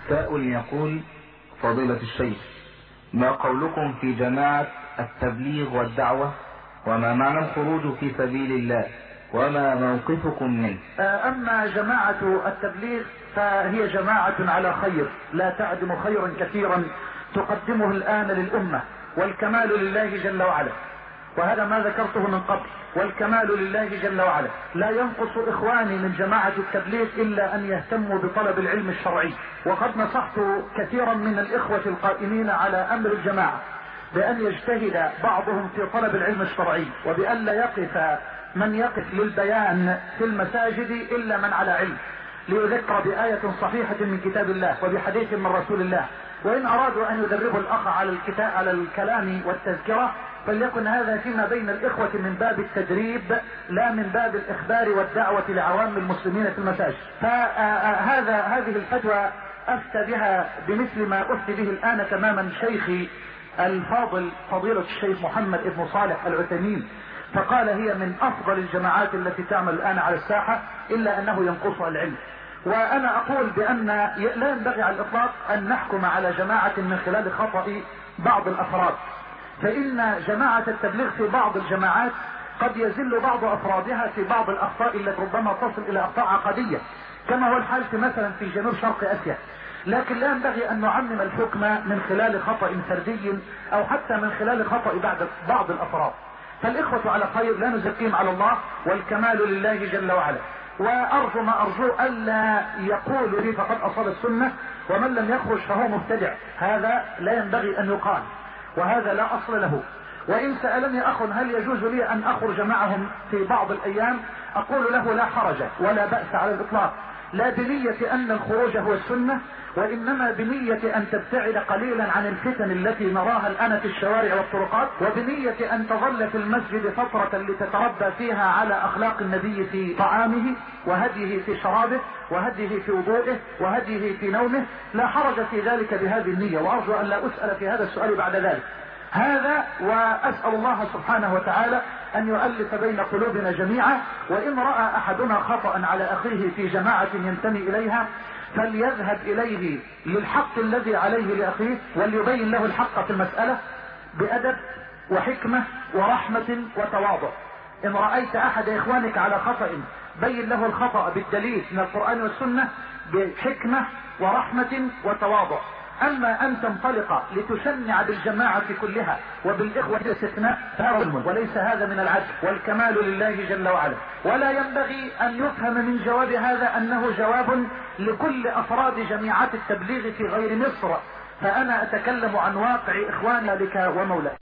سائل يقول: فضيلة الشيخ، ما قولكم في جماعة التبليغ والدعوة، وما معنى الخروج في سبيل الله، وما موقفكم منه؟ أما جماعة التبليغ فهي جماعة على خير لا تعدم خيرا كثيرا تقدمه الآن للأمة، والكمال لله جل وعلا، وهذا ما ذكرته من قبل، والكمال لله جل وعلا. لا ينقص إخواني من جماعة التبليغ إلا أن يهتموا بطلب العلم الشرعي. وقد نصحت كثيرا من الإخوة القائمين على أمر الجماعة بأن يجتهد بعضهم في طلب العلم الشرعي، وبأن لا يقف من يقف للبيان في المساجد إلا من على علم، ليذكر بآية صحيحة من كتاب الله وبحديث من رسول الله. وإن أرادوا أن يدربوا الأخ على الكلام والتذكرة فليكن هذا فيما بين الإخوة من باب التدريب لا من باب الإخبار والدعوة لعوام المسلمين في المساجد. هذه الفتوى أفتى بها بمثل ما أفتي به الآن تماما شيخي الفاضل فضيلة الشيخ محمد ابن صالح العثيمين، فقال هي من أفضل الجماعات التي تعمل الآن على الساحة، إلا أنه ينقصها العلم. وأنا أقول بأن لا ينبغي على الإطلاق أن نحكم على جماعة من خلال خطأ بعض الأفراد، فإن جماعة التبليغ في بعض الجماعات قد يزل بعض أفرادها في بعض الأخطاء التي ربما تصل إلى أخطاء عقدية، كما هو الحال مثلا في جنوب شرق آسيا. لكن لا ينبغي أن نعمم الحكم من خلال خطأ فردي أو حتى من خلال خطأ بعض الأفراد. فالإخوة على خير، لا نزكيهم على الله، والكمال لله جل وعلا. وأرجو ما أرجو ألا يقول لي فقد أصاب السنة ومن لم يخرج فهو مبتدع، هذا لا ينبغي أن يقال، وهذا لا أصل له. وإن سألني أخ هل يجوز لي أن أخرج معهم في بعض الأيام، أقول له لا حرج ولا بأس على الإطلاق، لا بنية أن الخروج هو السنة، وإنما بنية أن تبتعد قليلا عن الفتن التي نراها الآن في الشوارع والطرقات، وبنية أن تظل في المسجد فترة لتتربى فيها على أخلاق النبي في طعامه وهديه في شرابه وهديه في وضوئه وهديه في نومه. لا حرج في ذلك بهذه النية، وأرجو أن لا أسأل في هذا السؤال بعد ذلك. هذا، وأسأل الله سبحانه وتعالى أن يؤلف بين قلوبنا جميعا. وإن رأى أحدنا خطأ على أخيه في جماعة ينتمي إليها فليذهب إليه للحق الذي عليه لأخيه، وليبين له الحق في المسألة بأدب وحكمة ورحمة وتواضع. إن رأيت أحد إخوانك على خطأ بين له الخطأ بالدليل من القرآن والسنة بحكمة ورحمة وتواضع. أما أن تنطلق لتشنع بالجماعة كلها وبالإخوة الاستثناء فهو ظلم، وليس هذا من العدل، والكمال لله جل وعلا. ولا ينبغي أن يفهم من جواب هذا أنه جواب لكل أفراد جماعات التبليغ في غير مصر، فأنا أتكلم عن واقع إخواننا لك ومولاك.